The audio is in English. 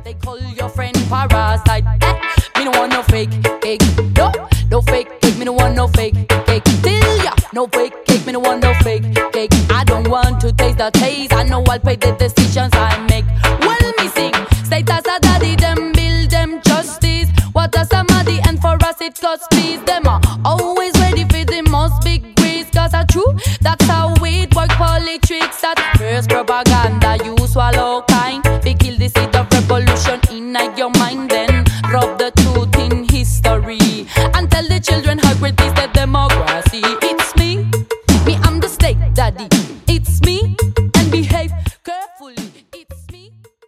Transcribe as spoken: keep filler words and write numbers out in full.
They call your friend parasite. Eh, me no want no fake cake. No, no fake cake. Me no want no fake cake. Till ya, no fake cake. Me no want no fake cake. I don't want to taste the taste. I know I'll pay the decisions I make. Well, me sing. Status a daddy, them build them justice. What a samadhi, and for us it costs peace. Them